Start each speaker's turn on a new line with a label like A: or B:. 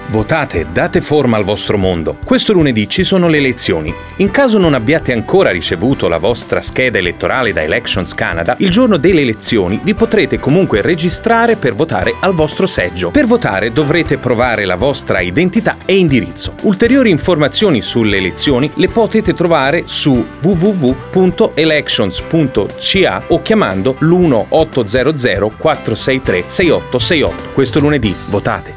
A: Votate, date forma al vostro mondo. Questo lunedì ci sono le elezioni. In caso non abbiate ancora ricevuto la vostra scheda elettorale da Elections Canada, il giorno delle elezioni vi potrete comunque registrare per votare al vostro seggio. Per votare dovrete provare la vostra identità e indirizzo. Ulteriori informazioni sulle elezioni le potete trovare su www.elections.ca o chiamando l'1-800 463 6868. Questo lunedì votate.